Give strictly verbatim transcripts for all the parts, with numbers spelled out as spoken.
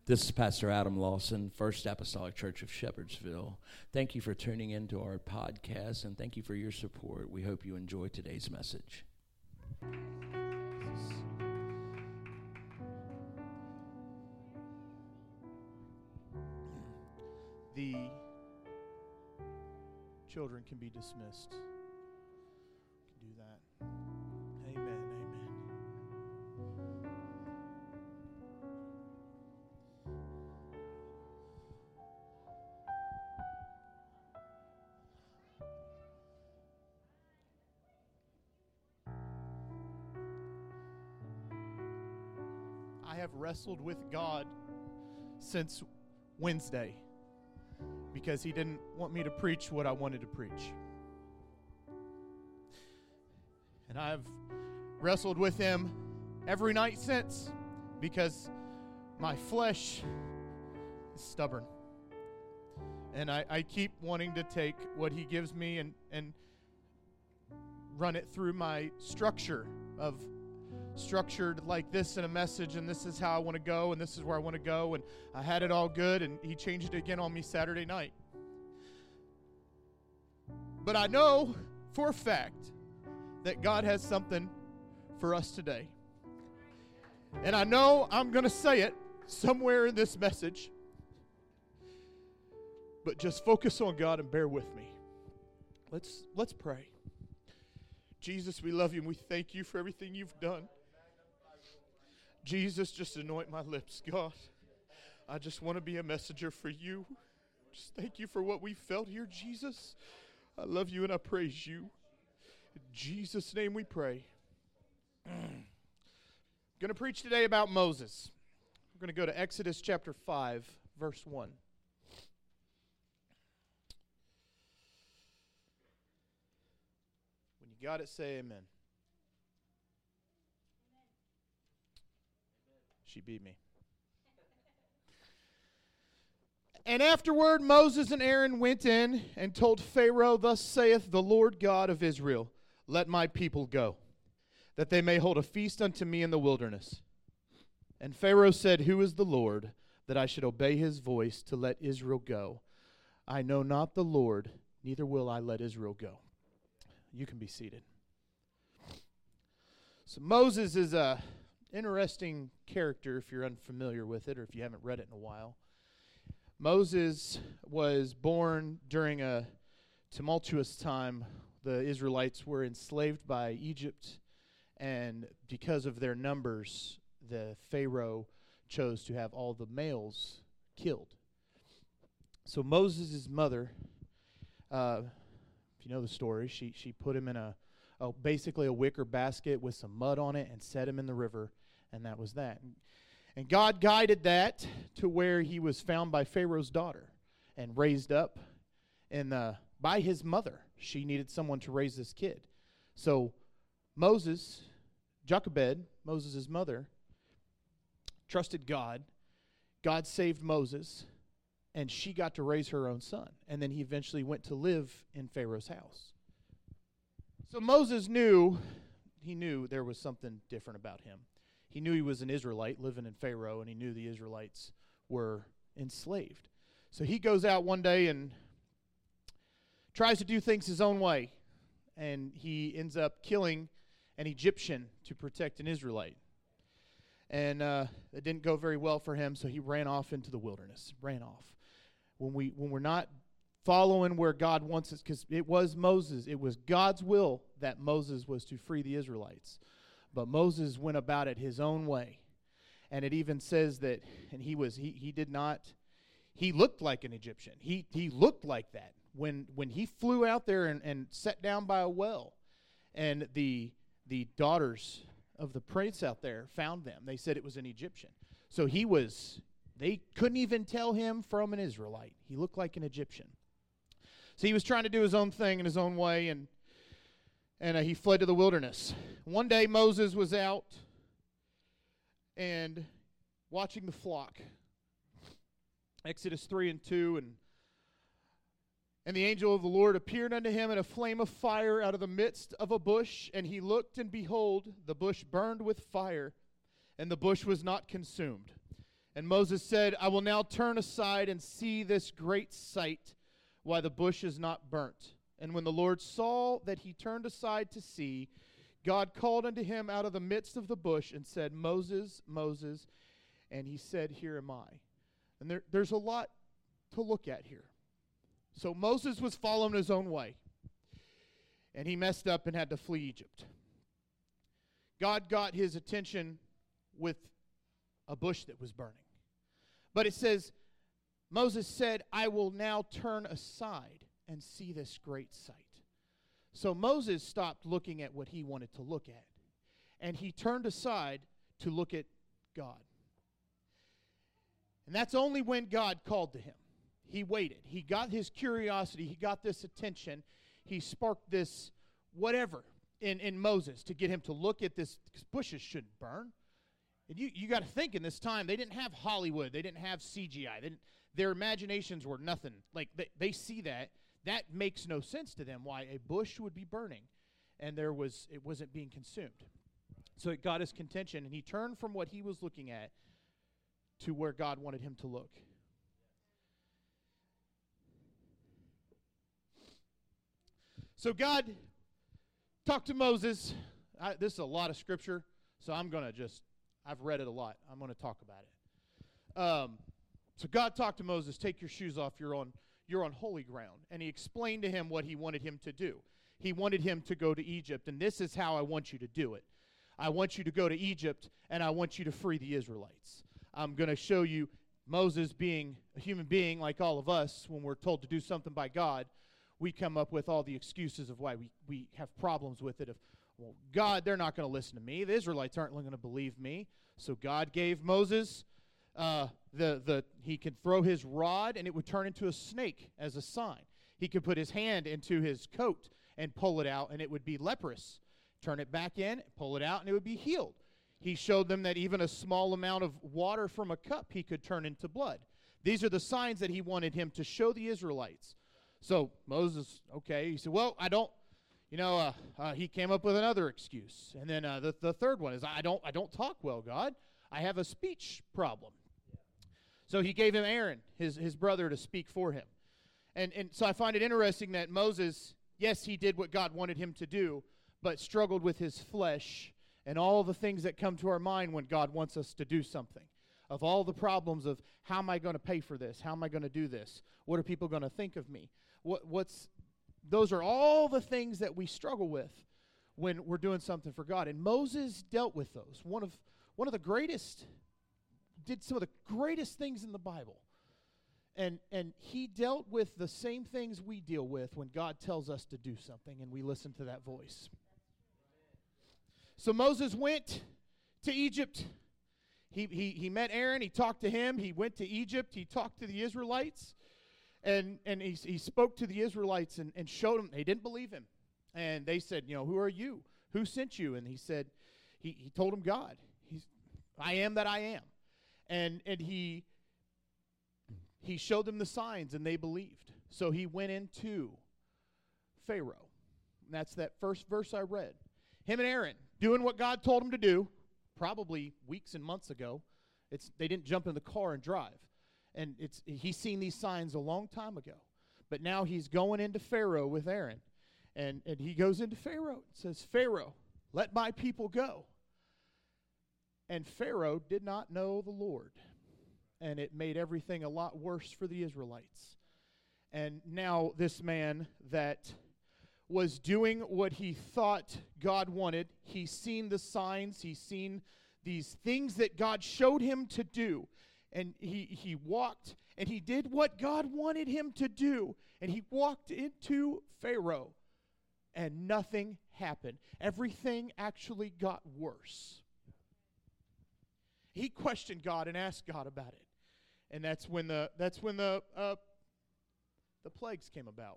This is Pastor Adam Lawson, First Apostolic Church of Shepherdsville. Thank you for tuning in to our podcast, and thank you for your support. We hope you enjoy today's message. The children can be dismissed. Can do that. Amen, amen. I have wrestled with God since Wednesday, because he didn't want me to preach what I wanted to preach. And I've wrestled with him every night since, because my flesh is stubborn. And I, I keep wanting to take what he gives me and, and run it through my structure of structured like this in a message, and this is how I want to go, and this is where I want to go, and I had it all good, and he changed it again on me Saturday night. But I know for a fact that God has something for us today. And I know I'm going to say it somewhere in this message, but just focus on God and bear with me. Let's let's pray. Jesus, we love you and we thank you for everything you've done. Jesus, just anoint my lips, God. I just want to be a messenger for you. Just thank you for what we felt here, Jesus. I love you and I praise you. In Jesus' name we pray. I'm going to preach today about Moses. We're going to go to Exodus chapter five, verse one. When you got it, say amen. She beat me. And afterward Moses and Aaron went in and told Pharaoh, "Thus saith the Lord God of Israel, let my people go, that they may hold a feast unto me in the wilderness." And Pharaoh said, "Who is the Lord, that I should obey his voice to let Israel go? I know not the Lord, neither will I let Israel go." You can be seated. So Moses is a interesting character if you're unfamiliar with it or if you haven't read it in a while. Moses was born during a tumultuous time. The Israelites were enslaved by Egypt, and because of their numbers, the Pharaoh chose to have all the males killed. So Moses' mother, uh, if you know the story, she she put him in a, a basically a wicker basket with some mud on it and set him in the river. And that was that. And God guided that to where he was found by Pharaoh's daughter and raised up in the, by his mother. She needed someone to raise this kid. So Moses, Jochebed, Moses' mother, trusted God. God saved Moses, and she got to raise her own son. And then he eventually went to live in Pharaoh's house. So Moses knew, he knew there was something different about him. He knew he was an Israelite living in Pharaoh, and he knew the Israelites were enslaved. So he goes out one day and tries to do things his own way, and he ends up killing an Egyptian to protect an Israelite. And uh, it didn't go very well for him, so he ran off into the wilderness, ran off. When, we, when we're not following where God wants us, because it was Moses, it was God's will that Moses was to free the Israelites. But Moses went about it his own way. And it even says that, and he was, he, he did not, he looked like an Egyptian. He he looked like that. When when he flew out there and, and sat down by a well, and the the daughters of the prince out there found them, they said it was an Egyptian. So he was, they couldn't even tell him from an Israelite. He looked like an Egyptian. So he was trying to do his own thing in his own way, and And uh, he fled to the wilderness. One day Moses was out and watching the flock. Exodus three and two. And, and the angel of the Lord appeared unto him in a flame of fire out of the midst of a bush. And he looked, and behold, the bush burned with fire, and the bush was not consumed. And Moses said, I will now turn aside and see this great sight, why the bush is not burnt. And when the Lord saw that he turned aside to see, God called unto him out of the midst of the bush and said, Moses, Moses. And he said, Here am I. And there, there's a lot to look at here. So Moses was following his own way. And he messed up and had to flee Egypt. God got his attention with a bush that was burning. But it says, Moses said, I will now turn aside and see this great sight. So Moses stopped looking at what he wanted to look at. And he turned aside to look at God. And that's only when God called to him. He waited. He got his curiosity. He got this attention. He sparked this whatever in, in Moses to get him to look at this, because bushes shouldn't burn. And you, you got to think, in this time, they didn't have Hollywood. They didn't have C G I. They didn't, their imaginations were nothing. Like, they, they see that. That makes no sense to them, why a bush would be burning and there was it wasn't being consumed. So it got his contention, and he turned from what he was looking at to where God wanted him to look. So God talked to Moses. I, this is a lot of scripture, so I'm going to just, I've read it a lot. I'm going to talk about it. Um, so God talked to Moses, take your shoes off, you're on, you're on holy ground. And he explained to him what he wanted him to do. He wanted him to go to Egypt, and this is how I want you to do it. I want you to go to Egypt, and I want you to free the Israelites. I'm going to show you Moses being a human being like all of us. When we're told to do something by God, we come up with all the excuses of why we, we have problems with it. Of, well, God, they're not going to listen to me. The Israelites aren't going to believe me. So God gave Moses, uh, the, the he could throw his rod, and it would turn into a snake as a sign. He could put his hand into his coat and pull it out, and it would be leprous. Turn it back in, pull it out, and it would be healed. He showed them that even a small amount of water from a cup he could turn into blood. These are the signs that he wanted him to show the Israelites. So Moses, okay, he said, well, I don't, you know, uh, uh, he came up with another excuse. And then uh, the, the third one is, I don't, I don't talk well, God. I have a speech problem. Yeah. So he gave him Aaron, his, his brother, to speak for him. And, and so I find it interesting that Moses, yes, he did what God wanted him to do, but struggled with his flesh and all the things that come to our mind when God wants us to do something. Of all the problems of, how am I going to pay for this? How am I going to do this? What are people going to think of me? What, what's, those are all the things that we struggle with when we're doing something for God. And Moses dealt with those. One of, one of the greatest, did some of the greatest things in the Bible. And, and he dealt with the same things we deal with when God tells us to do something and we listen to that voice. So Moses went to Egypt. He, he, he met Aaron. He talked to him. He went to Egypt. He talked to the Israelites. And, and he, he spoke to the Israelites and, and showed them. They didn't believe him. And they said, you know, who are you? Who sent you? And he said, he, he told them God. He's, I am that I am. And, and he, he showed them the signs, and they believed. So he went into Pharaoh. And that's that first verse I read. Him and Aaron doing what God told him to do, probably weeks and months ago. It's, they didn't jump in the car and drive. And it's he's seen these signs a long time ago. But now he's going into Pharaoh with Aaron. And, and he goes into Pharaoh and says, Pharaoh, let my people go. And Pharaoh did not know the Lord. And it made everything a lot worse for the Israelites. And now this man that was doing what he thought God wanted, he's seen the signs, he's seen these things that God showed him to do. And he, he walked, and he did what God wanted him to do. And he walked into Pharaoh, and nothing happened. Everything actually got worse. He questioned God and asked God about it. And that's when the that's when the uh, the plagues came about.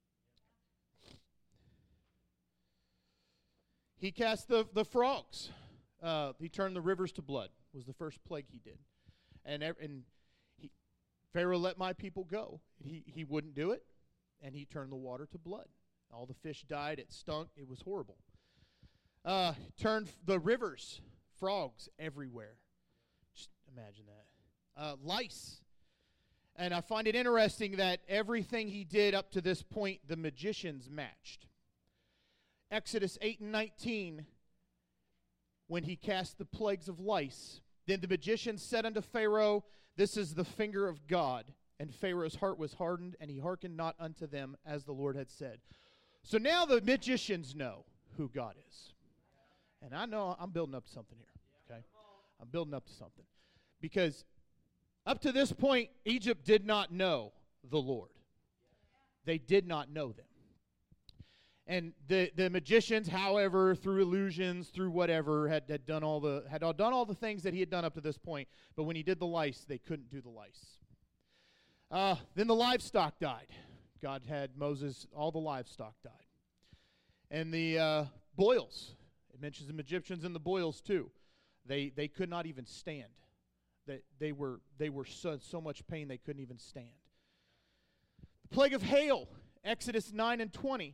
He cast the, the frogs. Uh, he turned the rivers to blood, was the first plague he did. And, and he, Pharaoh let my people go. He, he wouldn't do it, and he turned the water to blood. All the fish died. It stunk. It was horrible. Uh, turned the rivers, frogs everywhere. Just imagine that. uh, lice. And I find it interesting that everything he did up to this point, the magicians matched. Exodus eight and nineteen, when he cast the plagues of lice, then the magicians said unto Pharaoh, this is the finger of God. And Pharaoh's heart was hardened, and he hearkened not unto them, as the Lord had said. So now the magicians know who God is. And I know I'm building up to something here, okay? I'm building up to something. Because up to this point, Egypt did not know the Lord. They did not know them. And the, the magicians, however, through illusions, through whatever, had, had done all the had all done all the things that he had done up to this point. But when he did the lice, they couldn't do the lice. Uh, then the livestock died. God had Moses, all the livestock died. And the uh, boils, it mentions the Egyptians and the boils too. They they could not even stand. They, they were they were so, so much pain they couldn't even stand. The plague of hail, Exodus nine and twenty.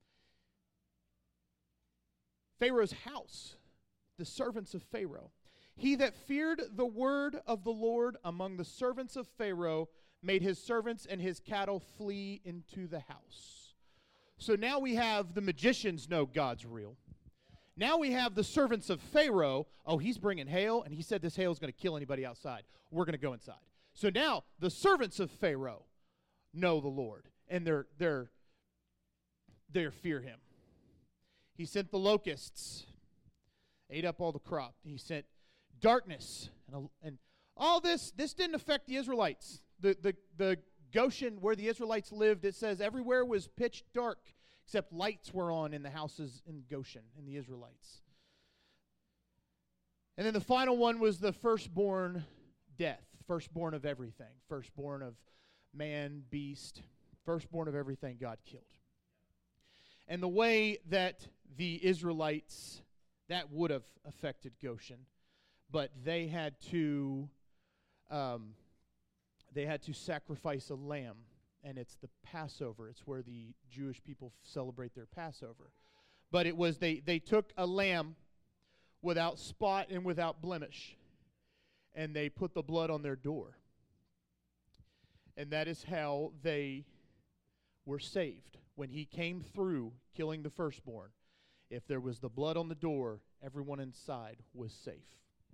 Pharaoh's house, the servants of Pharaoh. He that feared the word of the Lord among the servants of Pharaoh made his servants and his cattle flee into the house. So now we have the magicians know God's real. Now we have the servants of Pharaoh. Oh, he's bringing hail, and he said this hail is going to kill anybody outside. We're going to go inside. So now the servants of Pharaoh know the Lord, and they're they're they fear him. He sent the locusts, ate up all the crop. He sent darkness, and, and all this. This didn't affect the Israelites. The, the, the Goshen, where the Israelites lived, it says everywhere was pitch dark, except lights were on in the houses in Goshen, in the Israelites. And then the final one was the firstborn death, firstborn of everything, firstborn of man, beast, firstborn of everything God killed. And the way that the Israelites, that would have affected Goshen, but they had to, um, they had to sacrifice a lamb, and it's the Passover. It's where the Jewish people f- celebrate their Passover. But it was, they, they took a lamb without spot and without blemish, and they put the blood on their door. And that is how they were saved. When he came through killing the firstborn, if there was the blood on the door, everyone inside was safe.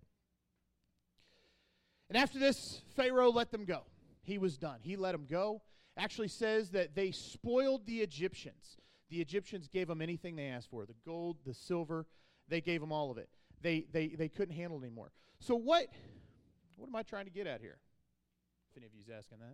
And after this, Pharaoh let them go. He was done. He let them go. Actually says that they spoiled the Egyptians. The Egyptians gave them anything they asked for. The gold, the silver, they gave them all of it. They they they couldn't handle it anymore. So what, what am I trying to get at here? If any of you is asking that.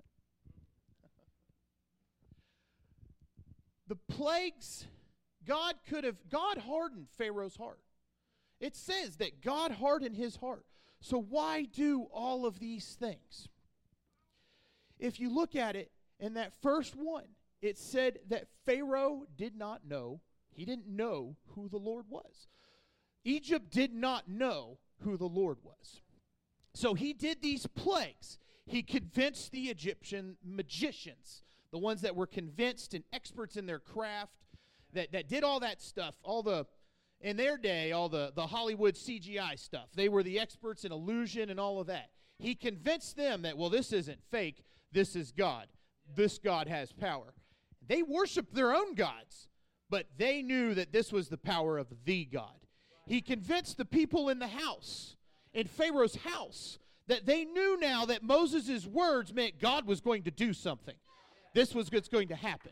The plagues, God could have, God hardened Pharaoh's heart. It says that God hardened his heart. So why do all of these things? If you look at it, in that first one, it said that Pharaoh did not know, he didn't know who the Lord was. Egypt did not know who the Lord was. So he did these plagues. He convinced the Egyptian magicians, the ones that were convinced and experts in their craft, that, that did all that stuff, all the, in their day, all the, the Hollywood C G I stuff. They were the experts in illusion and all of that. He convinced them that, well, this isn't fake, this is God. This God has power. They worshiped their own gods, but they knew that this was the power of the God. He convinced the people in the house, in Pharaoh's house, that they knew now that Moses' words meant God was going to do something. This was what's going to happen.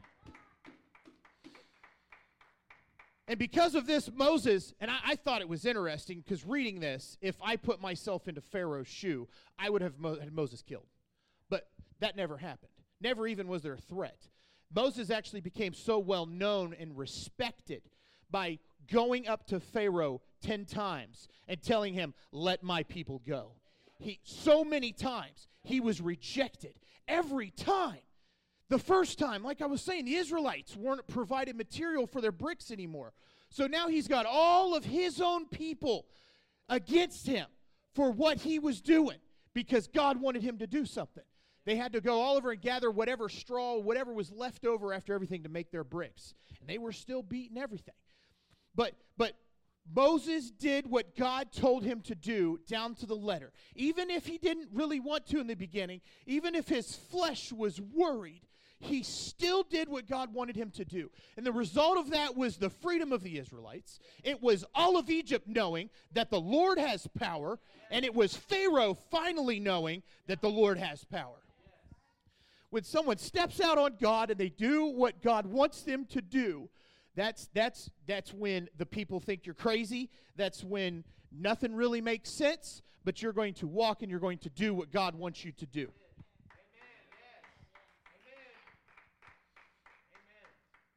And because of this, Moses, and I, I thought it was interesting, because reading this, if I put myself into Pharaoh's shoe, I would have Mo- had Moses killed. But that never happened. Never even was there a threat. Moses actually became so well known and respected by going up to Pharaoh ten times and telling him, let my people go. He, so many times, he was rejected. Every time. The first time, like I was saying, the Israelites weren't provided material for their bricks anymore. So now he's got all of his own people against him for what he was doing because God wanted him to do something. They had to go all over and gather whatever straw, whatever was left over after everything to make their bricks. And they were still beating everything. But but Moses did what God told him to do down to the letter. Even if he didn't really want to in the beginning, even if his flesh was worried, he still did what God wanted him to do. And the result of that was the freedom of the Israelites. It was all of Egypt knowing that the Lord has power, and it was Pharaoh finally knowing that the Lord has power. When someone steps out on God and they do what God wants them to do, That's that's that's when the people think you're crazy. That's when nothing really makes sense, but you're going to walk and you're going to do what God wants you to do. Amen. Yes. Amen. Amen.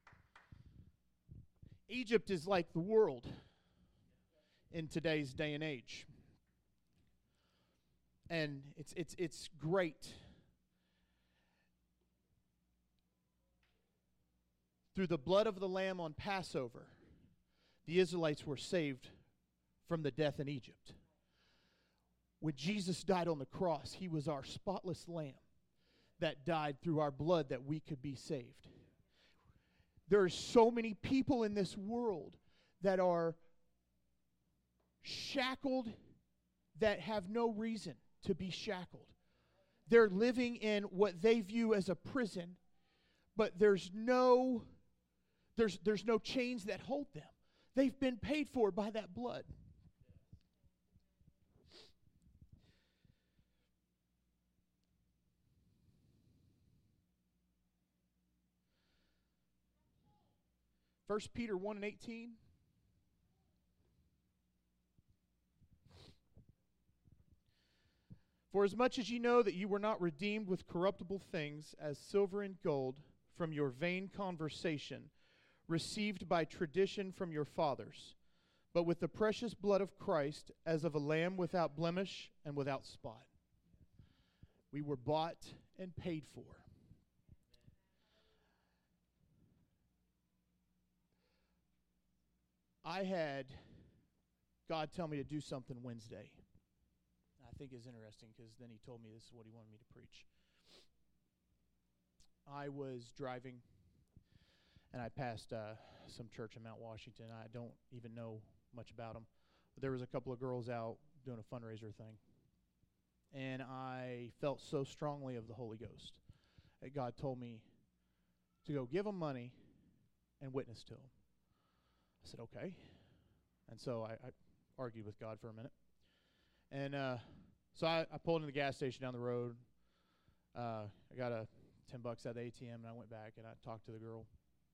Egypt is like the world in today's day and age. And it's it's it's great. Through the blood of the Lamb on Passover, the Israelites were saved from the death in Egypt. When Jesus died on the cross, he was our spotless lamb that died through our blood that we could be saved. There are so many people in this world that are shackled that have no reason to be shackled. They're living in what they view as a prison, but there's no There's, there's no chains that hold them. They've been paid for by that blood. First Peter one and eighteen. For as much as ye know that you were not redeemed with corruptible things, as silver and gold, from your vain conversation, received by tradition from your fathers, but with the precious blood of Christ, as of a lamb without blemish and without spot. We were bought and paid for. I had God tell me to do something Wednesday. I think it's interesting because then he told me this is what he wanted me to preach. I was driving, and I passed uh, some church in Mount Washington. I don't even know much about them. But there was a couple of girls out doing a fundraiser thing. And I felt so strongly of the Holy Ghost that God told me to go give them money and witness to them. I said, okay. And so I, I argued with God for a minute. And uh, so I, I pulled into the gas station down the road. Uh, I got a ten bucks at the A T M, and I went back and I talked to the girl.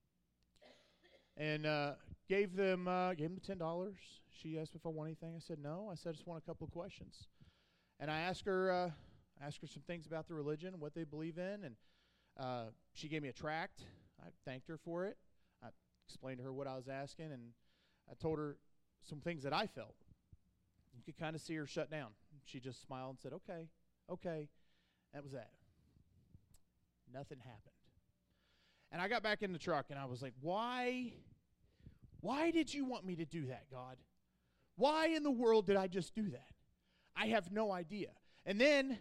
And uh, gave them uh, gave them the ten dollars. She asked me if I want anything. I said no. I said I just want a couple of questions. And I asked her uh, asked her some things about the religion, what they believe in, and uh, she gave me a tract. I thanked her for it. I explained to her what I was asking, and I told her some things that I felt. You could kind of see her shut down. She just smiled and said, okay, okay. That was that. Nothing happened. And I got back in the truck, and I was like, why, why did you want me to do that, God? Why in the world did I just do that? I have no idea. And then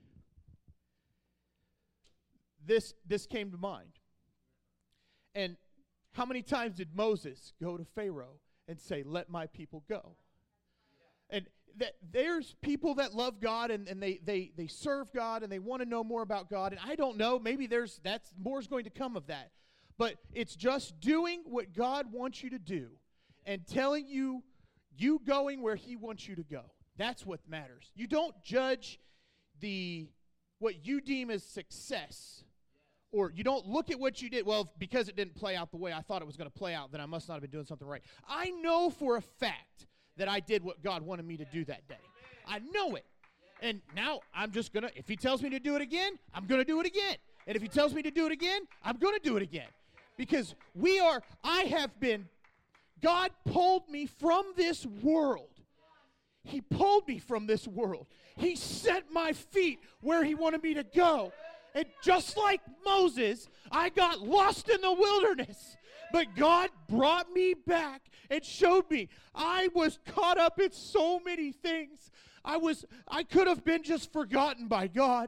this this came to mind. And how many times did Moses go to Pharaoh and say, let my people go? And that there's people that love God and, and they, they, they serve God and they want to know more about God. And I don't know, maybe there's that's more's going to come of that. But it's just doing what God wants you to do and telling you, you going where he wants you to go. That's what matters. You don't judge the what you deem as success. Or you don't look at what you did. Well, because it didn't play out the way I thought it was going to play out, then I must not have been doing something right. I know for a fact that I did what God wanted me to do that day. I know it. And now I'm just going to, if he tells me to do it again, I'm going to do it again. And if he tells me to do it again, I'm going to do it again. Because we are, I have been, God pulled me from this world. He pulled me from this world. He set my feet where he wanted me to go. And just like Moses, I got lost in the wilderness. But God brought me back and showed me I was caught up in so many things. I was I could have been just forgotten by God.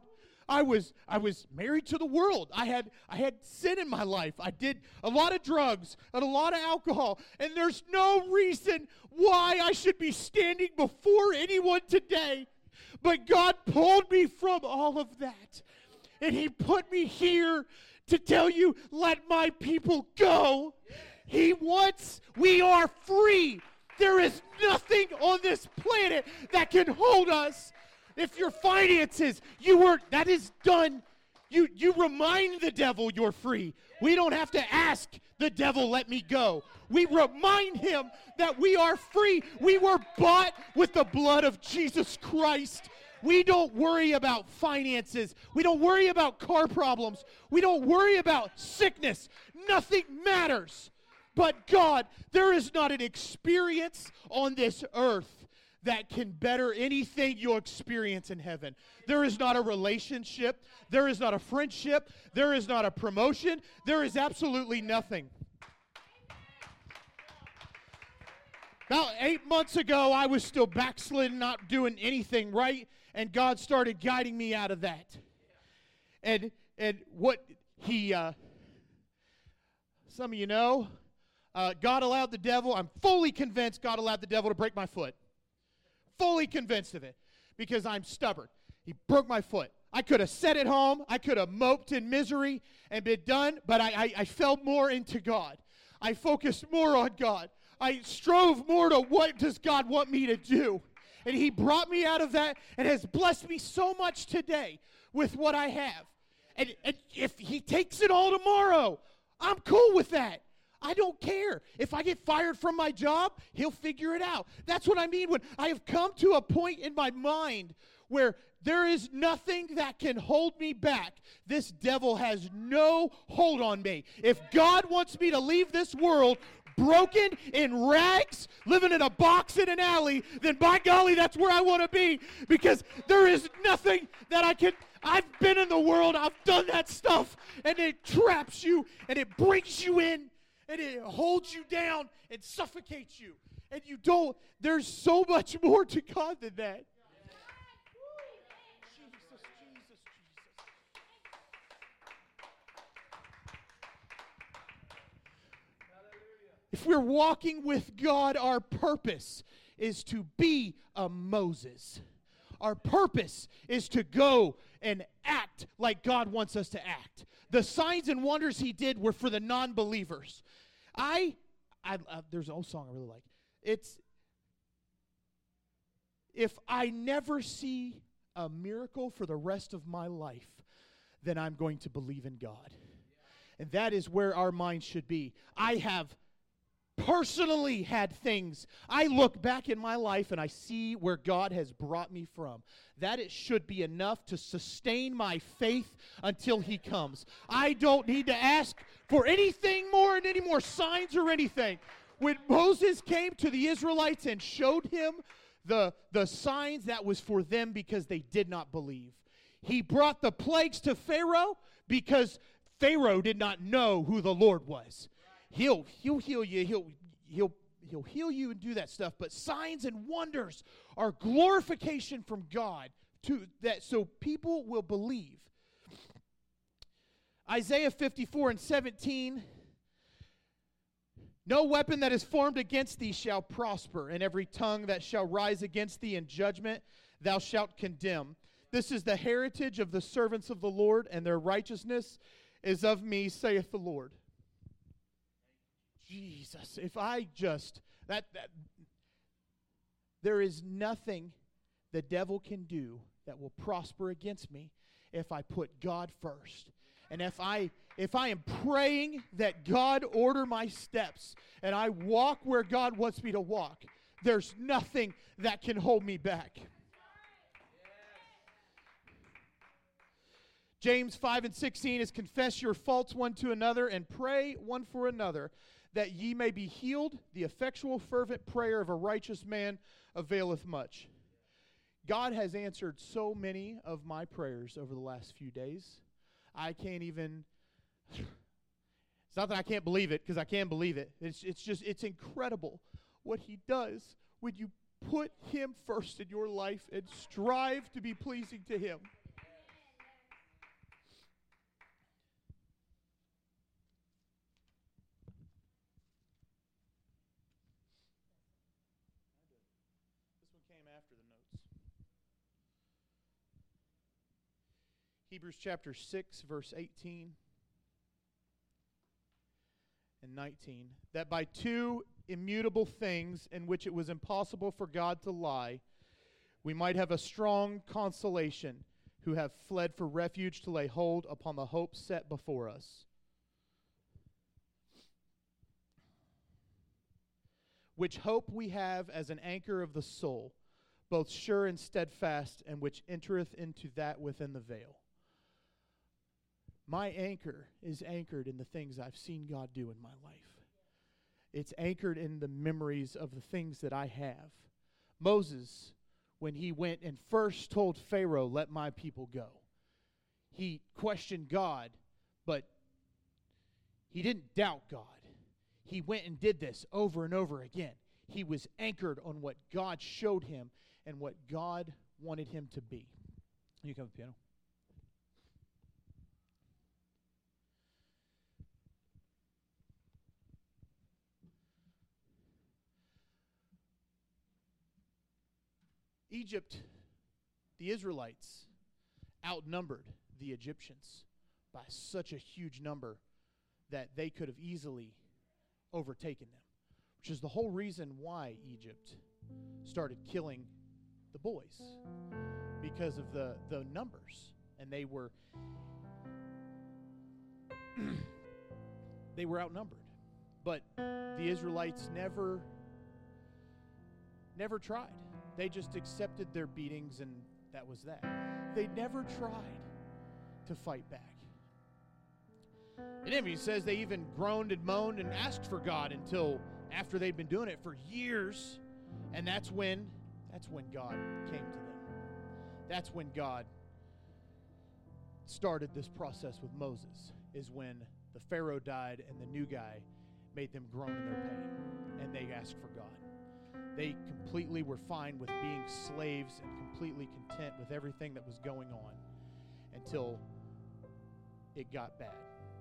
I was I was married to the world. I had I had sin in my life. I did a lot of drugs and a lot of alcohol. And there's no reason why I should be standing before anyone today. But God pulled me from all of that. And he put me here to tell you, let my people go. He wants, we are free. There is nothing on this planet that can hold us. If your finances, you were, that is done. You, you remind the devil you're free. We don't have to ask the devil, let me go. We remind him that we are free. We were bought with the blood of Jesus Christ. We don't worry about finances. We don't worry about car problems. We don't worry about sickness. Nothing matters. But God, there is not an experience on this earth that can better anything you'll experience in heaven. There is not a relationship. There is not a friendship. There is not a promotion. There is absolutely nothing. About eight months ago, I was still backslidden, not doing anything right, and God started guiding me out of that. And and what he, uh, some of you know, uh, God allowed the devil, I'm fully convinced God allowed the devil to break my foot. Fully convinced of it, because I'm stubborn. He broke my foot. I could have sat at home. I could have moped in misery and been done, but I, I, I fell more into God. I focused more on God. I strove more to what does God want me to do. And he brought me out of that and has blessed me so much today with what I have. And, and if he takes it all tomorrow, I'm cool with that. I don't care. If I get fired from my job, he'll figure it out. That's what I mean when I have come to a point in my mind where there is nothing that can hold me back. This devil has no hold on me. If God wants me to leave this world broken, in rags, living in a box in an alley, then by golly, that's where I want to be, because there is nothing that I can, I've been in the world, I've done that stuff, and it traps you, and it brings you in, and it holds you down, and suffocates you, and you don't, there's so much more to God than that. If we're walking with God, our purpose is to be a Moses. Our purpose is to go and act like God wants us to act. The signs and wonders he did were for the non-believers. I, I uh, there's an old song I really like. It's, if I never see a miracle for the rest of my life, then I'm going to believe in God. And that is where our mind should be. I have personally had things. I look back in my life and I see where God has brought me from. That it should be enough to sustain my faith until he comes. I don't need to ask for anything more and any more signs or anything. When Moses came to the Israelites and showed him the, the signs, that was for them because they did not believe. He brought the plagues to Pharaoh because Pharaoh did not know who the Lord was. He'll he'll heal you. He'll he'll he'll heal you and do that stuff. But signs and wonders are glorification from God to that, so people will believe. Isaiah fifty-four and seventeen. No weapon that is formed against thee shall prosper, and every tongue that shall rise against thee in judgment thou shalt condemn. This is the heritage of the servants of the Lord, and their righteousness is of me, saith the Lord. Jesus, if I just, that, that, there is nothing the devil can do that will prosper against me if I put God first. And if I, if I am praying that God order my steps and I walk where God wants me to walk, there's nothing that can hold me back. James five and sixteen is confess your faults one to another and pray one for another, that ye may be healed. The effectual fervent prayer of a righteous man availeth much. God has answered so many of my prayers over the last few days. I can't even, it's not that I can't believe it, because I can believe it. It's, it's just, it's incredible what he does when you put him first in your life and strive to be pleasing to him. Hebrews chapter six, verse eighteen and nineteen. That by two immutable things in which it was impossible for God to lie, we might have a strong consolation, who have fled for refuge to lay hold upon the hope set before us. Which hope we have as an anchor of the soul, both sure and steadfast, and which entereth into that within the veil. My anchor is anchored in the things I've seen God do in my life. It's anchored in the memories of the things that I have. Moses, when he went and first told Pharaoh, let my people go, he questioned God, but he didn't doubt God. He went and did this over and over again. He was anchored on what God showed him and what God wanted him to be. You come to the piano. Egypt, the Israelites, outnumbered the Egyptians by such a huge number that they could have easily overtaken them, which is the whole reason why Egypt started killing the boys, because of the, the numbers. And they were they were outnumbered. But the Israelites never never tried. They just accepted their beatings, and that was that. They never tried to fight back. And he says they even groaned and moaned and asked for God until after they'd been doing it for years. And that's when, that's when God came to them. That's when God started this process with Moses, is when the Pharaoh died and the new guy made them groan in their pain, and they asked for God. They completely were fine with being slaves and completely content with everything that was going on until it got bad.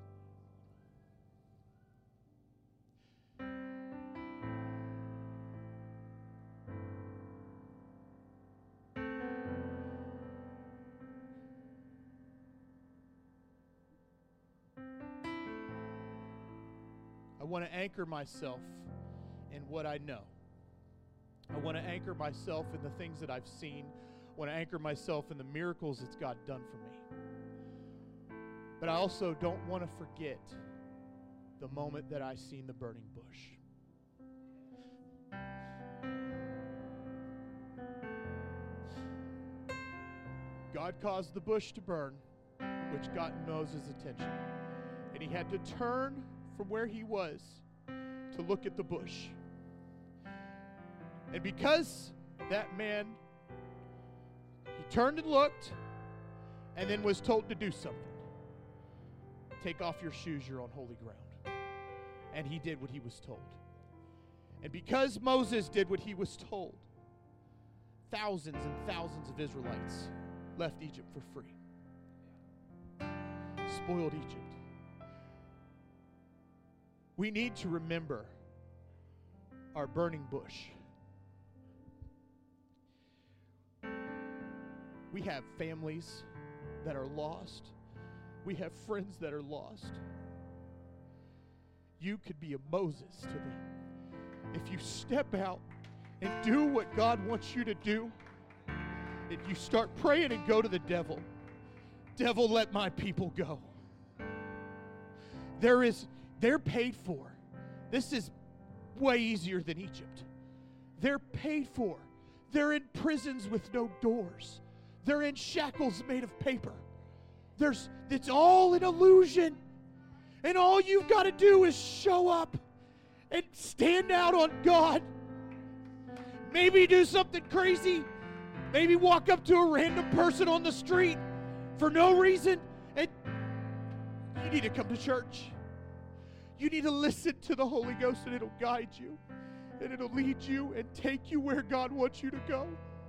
I want to anchor myself in what I know. I want to anchor myself in the things that I've seen. I want to anchor myself in the miracles that God done for me. But I also don't want to forget the moment that I seen the burning bush. God caused the bush to burn, which got Moses' attention. And he had to turn from where he was to look at the bush. And because that man, he turned and looked, and then was told to do something. Take off your shoes, you're on holy ground. And he did what he was told. And because Moses did what he was told, thousands and thousands of Israelites left Egypt for free. Spoiled Egypt. We need to remember our burning bush. We have families that are lost. We have friends that are lost. You could be a Moses to them. If you step out and do what God wants you to do, and you start praying and go to the devil, devil, let my people go. There is, they're paid for. This is way easier than Egypt. They're paid for. They're in prisons with no doors. They're in shackles made of paper. There's, it's all an illusion. And all you've got to do is show up and stand out on God. Maybe do something crazy. Maybe walk up to a random person on the street for no reason. And you need to come to church. You need to listen to the Holy Ghost, and it'll guide you. And it'll lead you and take you where God wants you to go.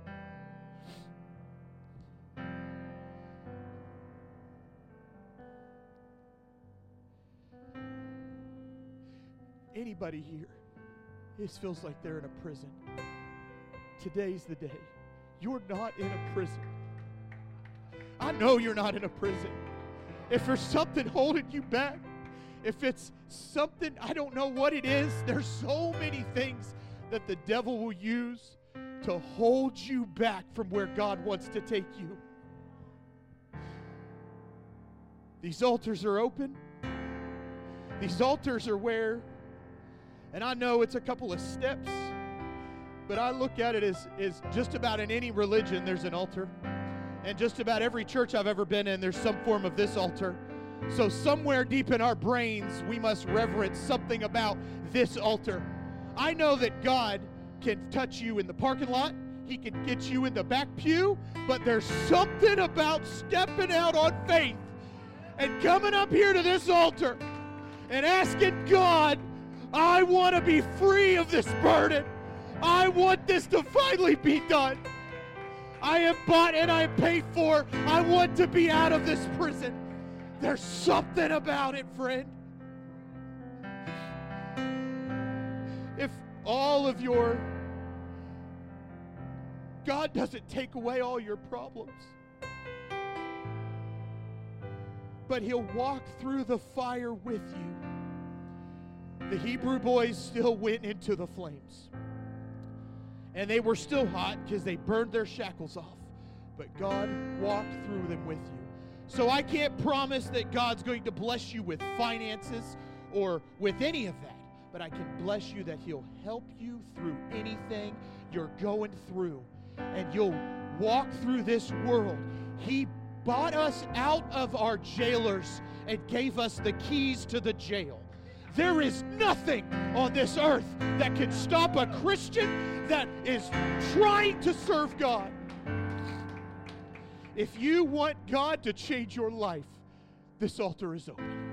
Anybody here, it feels like they're in a prison. Today's the day. You're not in a prison. I know you're not in a prison. If there's something holding you back, if it's something, I don't know what it is, there's so many things that the devil will use to hold you back from where God wants to take you. These altars are open. These altars are where, and I know it's a couple of steps, but I look at it as, as just about in any religion there's an altar. And just about every church I've ever been in, there's some form of this altar. So somewhere deep in our brains, we must reverence something about this altar. I know that God can touch you in the parking lot. He can get you in the back pew. But there's something about stepping out on faith and coming up here to this altar and asking God, I want to be free of this burden. I want this to finally be done. I am bought and I am paid for. I want to be out of this prison. There's something about it, friend. If all of your, God doesn't take away all your problems, but He'll walk through the fire with you. The Hebrew boys still went into the flames. And they were still hot because they burned their shackles off. But God walked through them with you. So I can't promise that God's going to bless you with finances or with any of that. But I can bless you that He'll help you through anything you're going through. And you'll walk through this world. He bought us out of our jailers and gave us the keys to the jail. There is nothing on this earth that can stop a Christian that is trying to serve God. If you want God to change your life, this altar is open.